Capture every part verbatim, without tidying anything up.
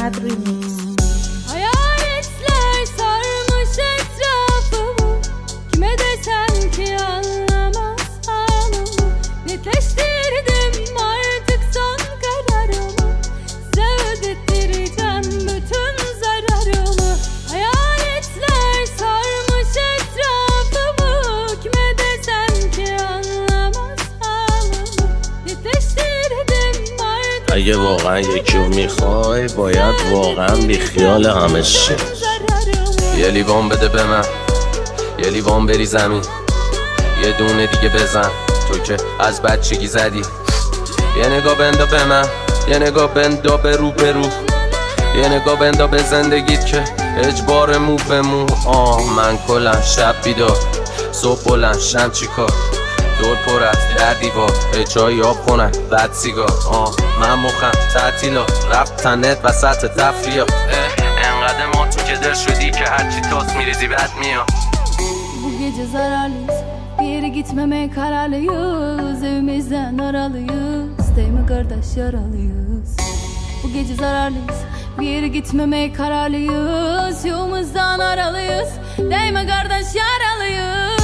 Sad Remix. Hayaletler sarmış etrafımı, kime desem ki anlamaz halımı. Netleştirdim artık son kararımı, size ödettireceğim bütün zararımı. Hayaletler sarmış etrafımı, kime desem ki anlamaz halımı. Netleştirdim artık. اگه واقعا یکی رو میخوای باید واقعا بیخیال همه شی. یه لیوان بده به من، یه لیوان بری زمین، یه دونه دیگه بزن تو که از بچگی زدی. یه نگاه بندا به من، یه نگاه بندا به رو به رو، یه نگاه بندا به زندگیت که اجبار مو به مو. آه من کلن شب بیدار، صبح بلند شم چی کار، دور پر از در دیوار، اجایی آب خونن بد سیگار. آه من مخم تعطیلات، رفتن نت وسط تفریات. انقدر ما تو که در şöyle که هرچی تاس میریزی بد میاد. Bu gece zararlıyız, bir yere gitmemeye kararlıyız. Evimizden aralıyız, değil mi kardeş yaralıyız. Bu gece zararlıyız, bir yere gitmemeye kararlıyız. Yolumuzdan aralıyız, değil mi kardeş yaralıyız.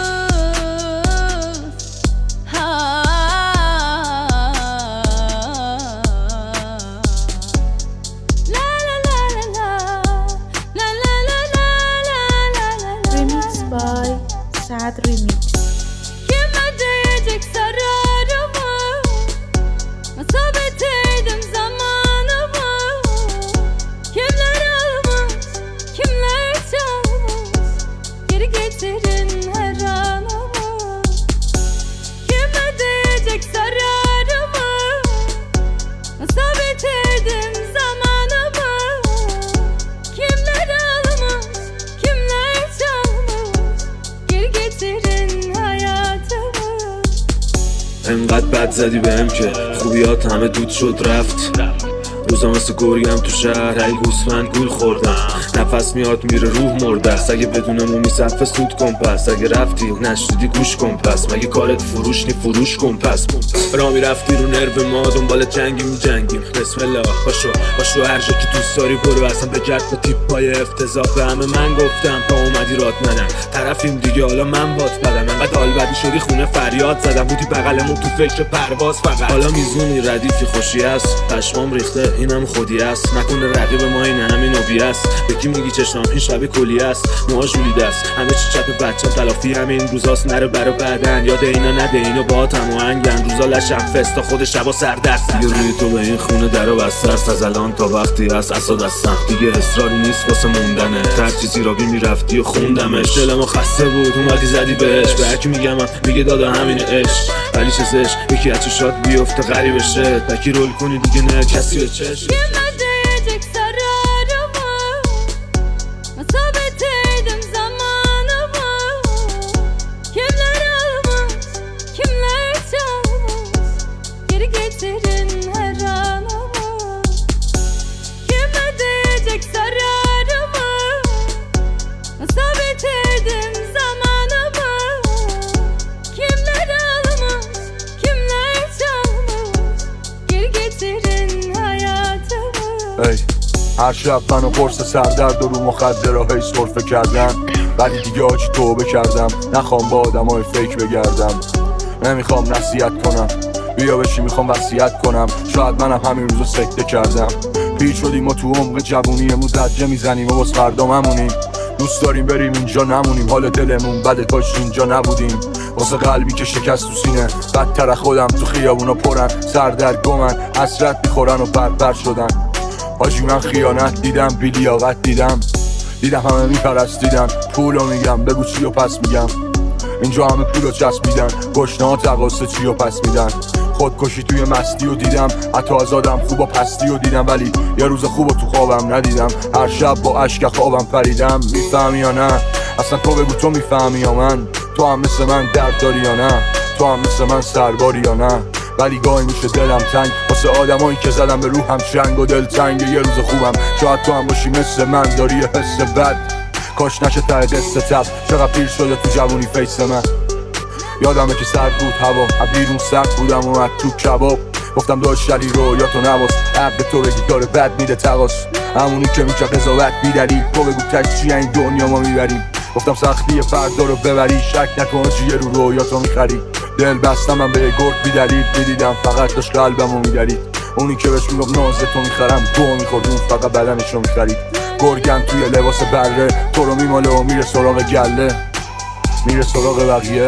Ha. Sad Remix. Kim ödeyecek zararımı, nasıl bitirdim zamanımı. Kimler almış, kimler çalmış, geri getirin her anımı. Kim ödeyecek zararımı, nasıl bitirdim zamanımı. Kimler almış, kimler çalmış, geri getirin hayatımı. انقدر بد زدی بهم که خوبیات همه دود شد رفت. روزا مثل گرگم تو شهر ای گوسفند گول خوردم. نفس میاد میره روح مرده است. اگه بدون مومی صفه سود کن پس، اگه رفتی نشدیدی گوش کن پس. مگه کارت فروش نی فروش کن پس. را میرفتی رو نرو ما دنبال جنگی می جنگیم. بسم الله باشو باشو هر جا که دوست داری برو. اصلا بگرد با تیپ های افتضاح. به همه من گفتم تا اومدی رات ندم. طرفیم دیگه حالا من بات بدم. انقدر آلبدی شدی خونه فریاد زدم. بودی بغلمون تو فکر پرواز فقط. حالا میزونی ردیفی خوشی است، پشمام ریخته اینم خودی است. نکنه رقیب ما این همین اوبی است. به کی میگی چشام این شب کلی است. موها جولیده است همه چی چپ بچم. تلافی همین روزاست نره برا بعدن. یاد اینا نده اینو با هم و هنگن. روزا لشم فستا خود شبا سردست. دیگه روی تو به این خونه درو بسته است. از الان تا وقتی هست اسا دستم. دیگه اصراری نیست واسه موندنه. هر چیزی را بی میرفتی و خوندمش. دلمو خسته بود اومدی زدی بهش. به هرکی میگم میگه دادا همین عشق. ولی چه زش یکی از چشات بیفته غریبه شه. بکی رول کنی دیگه نه کسی به چشم. Kim ödeyecek zararımı, nasıl bitirdim zamanımı. Kimler almış, kimler çalmış, geri getirin her anımı. Kim ödeyecek zararımı, nasıl bitirdim zamanımı. Kimler almış, kimler çalmış, geri getirin hayatımı. ای هر شب منو قرص سردرد و رو مخدرها هی سرفه کردم. ولی دیگه آجی توبه کردم. نخوام با آدم های فیک بگردم. نمیخوام نصیحت کنم، بیا بشی میخوام وصیت کنم. شاید منم همین روزو سکته کردم. پیچ شدیم و تو عمق جوونیمون زجه میزنیم و باز فردا ممونیم. دوست داریم بریم اینجا نمونیم. حال دلمون بده کاش اینجا نبودیم. واسه قلبی که شکست تو سینه. بدتر خودم تو خیابونا پرن. سردرگمن حسرت میخورن و بربر شدن. حاجی من خیانت دیدم، بی لیاقت دیدم. دیدم همه میپرستیدن. پولو میگم بگو چی و پس میگم. اینجا همه پولو چسبیدن. گشنه ها تقاسه چی و پس میدن. خودکشی توی مستی و دیدم. حتی از آدم خوب و پستی و دیدم. ولی یه روز خوب تو خوابم ندیدم. هر شب با اشک خوابم پریدم. میفهمی یا نه؟ اصلا تو بگو تو میفهمی یا من؟ تو هم مثل من درد داری یا نه؟ تو هم مثل من سرباری یا نه؟ ولی گاهی میشه دلم تنگ واسه آدمایی که زدم به روحم شنگ و دل تنگ. یه روز خوبم شاید تو هم باشی مثل من. داری یه حس بد کاش نشه ته قصه تب. چقدر پیر شده تو جوونی فیس من. یادمه که سرد بود هوا، بیرون سرد بودم اومد تو کباب. گفتم داشت علی رو یا تو نواس حق تو بگی داره بد میره تقاس همونی که میشه قضاوت بیدلیل تو بگو تک چیه این دنیا ما میبریم گفتم سختی فردا رو ببری شک نکن چیه رو رو یا تو میخری دل بستم من به گرد بیدلیل میدیدم فقط داشت قلبمو میدرید اونی که بهش میگم نازه تو میخرم گو میخورد اون فقط بدنشو میخرید گرگم توی لباس بره تو رو میماله و میره سراغ گله میره سراغ بقیه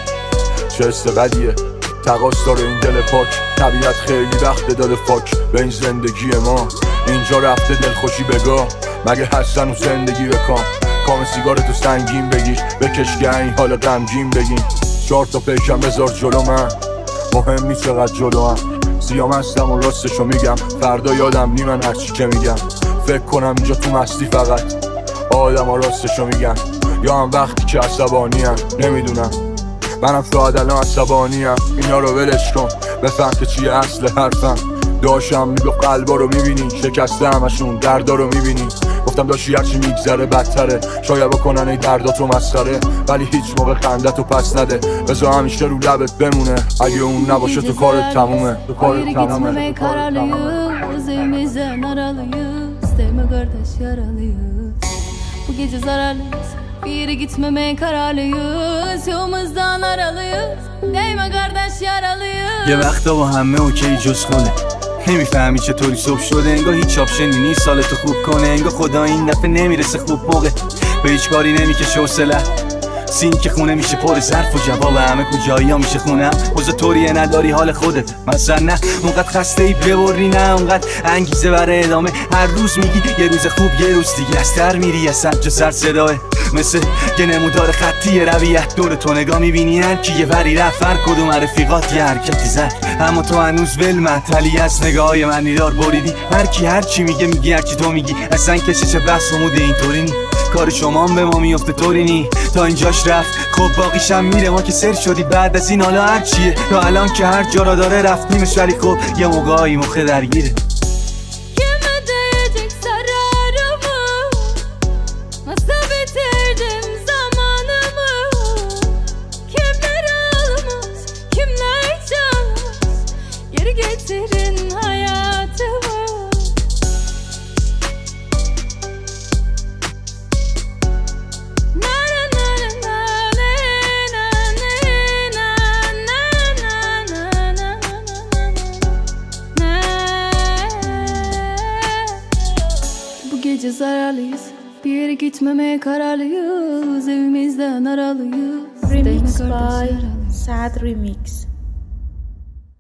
چه استقدیه تقاس داره این دل پاک طبیعت خیلی وقت داده فاک به این زندگی ما اینجا رفته دلخوشی بگاه مگه هستن و زندگی بکام کام سیگار تو سنگین بگیش بکش گنگ حالا غمگین بگین چهار تا پیکم بذار جلو من مهم نیست چقدر جلو هم سیام هستم و راستشو میگم فردا یادم نی من هرچی که میگم فکر کنم اینجا تو مستی فقط آدم ها راستشو میگن یا هم وقتی که عصبانی هم نمیدونم منم شاید الان عصبانی هم اینا رو ولش کن بفهم که چیه اصل حرفم داشتم میگو قلبا رو میبینی شکسته همشون دردا رو میبینی گفتم داشتی هرچی میگذره بدتره شاید بکنن ای درداتو مسخره ولی هیچ موقع خندتو پس نده بذار همیشه رو لبت بمونه اگه اون نباشه تو کارت تمومه تو kارت Gitmemek kararlıyız, evimizden aralıyız. Değme kardeş yaralıyız. Bu gece zararlıyız. Bir yere gitmemek kararlıyız. Yolumuzdan aralıyız. Değme kardeş yaralıyız. یه وقتا با همه اوکی جز خونه نمیفهمی چطوری صبح شده انگار هیچ آپشنی نیست سالتو خوب کنه انگار خدا این دفعه نمیرسه خوب موقع به هیچ کاری نمیکشه حوصله سین که خونه میشه پر ظرف و جواب همه کجایی ها میشه خونم اوضاع طوریه نداری حال خودت مثلا نه اونقدر خسته ای ببری نه اونقدر انگیزه برای ادامه هر روز میگی یه روز خوب یه روز دیگه از تر میری یه سبج سر صداه مثل یه نمودار خطی رویت دور تو نگاه میبینی هر کی یه وری رفت هر کدوم رفیقات یه حرکتی زد اما تو هنوز ول محتلی از نگاه من نیدار بریدی هر کی هر چی میگه میگی هر چی تو میگی اصلا کسی چه بس امود اینطوری نی کار شما هم به ما میفته طوری نی تا اینجاش رفت خب باقیشم میره ما که سر شدی بعد از این حالا هر چیه تا الان که هر جا را داره رفتیمش ولی خب یه موقعی مخه درگیره Kime değecek zararımı? Nasıl bitirdim zamanımı? Kimler almaz, kimler çalmaz? Geri getirin hayatımı. Bu gece zararlıyız. Bir yere gitmemeye kararlıyız. Evimizden aralıyız. Remix Değme kardeş by yaralıyız. Sad Remix.